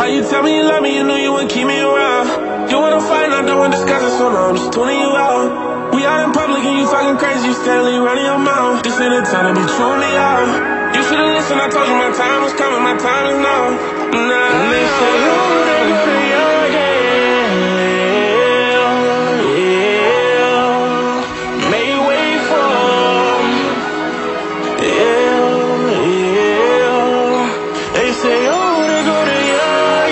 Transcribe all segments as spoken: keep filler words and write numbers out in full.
Why you tell me you love me, you knew you wouldn't keep me around. You wanna fight, I don't wanna discuss it, so now I'm just tuning you out. We out in public and you talking crazy, you steadily running your mouth. This ain't the time to be chewing me out. You should've listened, I told you my time was coming, my time is now. Nah. And they say, oh, they go to young, yeah, yeah. Make way for them, yeah, yeah. They say, oh, they go to young,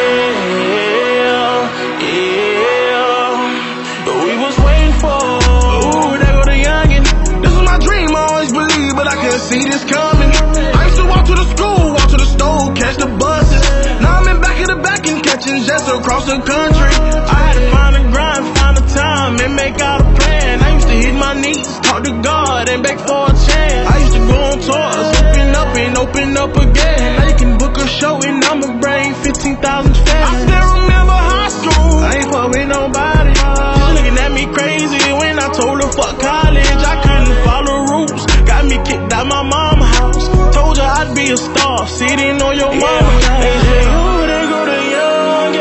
yeah, yeah. But we was waiting for them. Ooh, they go to youngin'. This was my dream, I always believed, but I couldn't see this coming. I used to walk to the school, walk to the store, catch the buses. Now I'm in back of the back and catching jets across the country. I had to find a grind, find a time, and make out a plan. I used to hit my knees, talk to God, and beg for a chance. I used to go on tours, open up and open up again. Now you can book a show and I'ma bring fifteen thousand fans. I still remember high school, I ain't fuck with nobody. Just looking at me crazy when I told her fuck college. I couldn't follow rules, got me kicked out my mama's house. Told her I'd be a star, sitting on your mama. They say, oh, they go to young,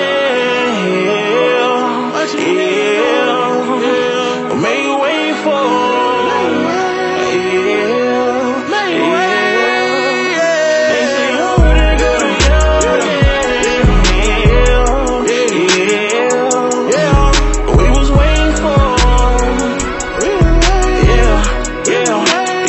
yeah, yeah. Make way for them, yeah, yeah. They say, oh, they go to young, yeah, yeah. We was waiting for them, yeah, yeah,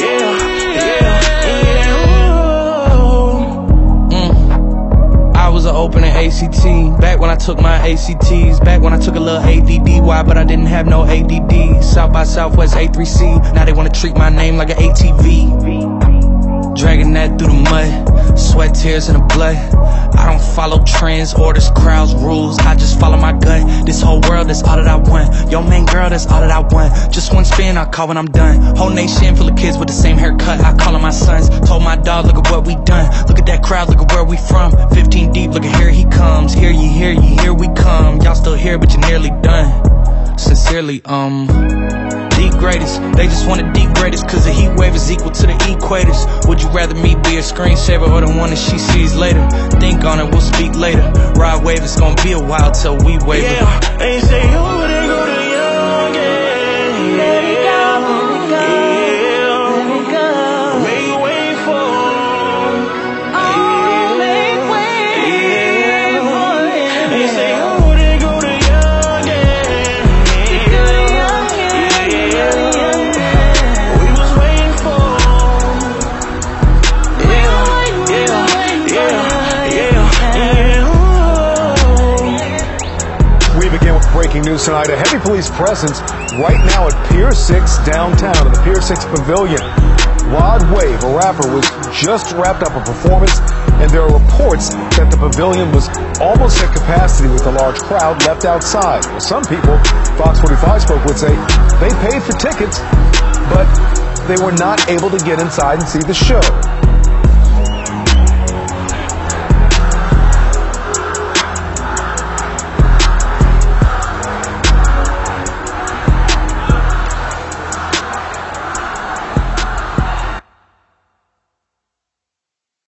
yeah. I was an opening A C T, back when I took my A C Ts, back when I took a little A D D Y, but I didn't have no A D D. South by Southwest A three C, now they wanna treat my name like an A T V. Dragging that through the mud, sweat, tears, and the blood. I don't follow trends, orders, crowds, rules, I just follow my gut. This whole world, that's all that I want. Yo, main girl, that's all that I want. Just one spin, I call when I'm done. Whole nation full of kids with the same haircut, I call them my sons. Told my dog, look at what we done. Look at that crowd, look at where we from. Fifteen deep, look at here he comes. Here you, here you, here we come. Y'all still here, but you're nearly done. Sincerely, um the greatest, they just wanna degrade us, cause the heat wave is equal to the equators. Would you rather me be a screensaver or the one that she sees later? Think on it, we'll speak later. Ride wave, it's gonna be a while till we wave it. Yeah, they say, oh, they go to young, yeah, let it go, let it go. Make way for them, oh, make way for them. They say, oh, they go to young, yeah, we was waiting for them, yeah, yeah, yeah, yeah. We begin with breaking news tonight. A heavy police presence right now at Pier six downtown in the Pier six Pavilion. Rod Wave, a rapper, was just wrapped up a performance, and there are reports that the pavilion was almost at capacity with a large crowd left outside. Well, some people, Fox forty-five spoke, would say they paid for tickets, but they were not able to get inside and see the show.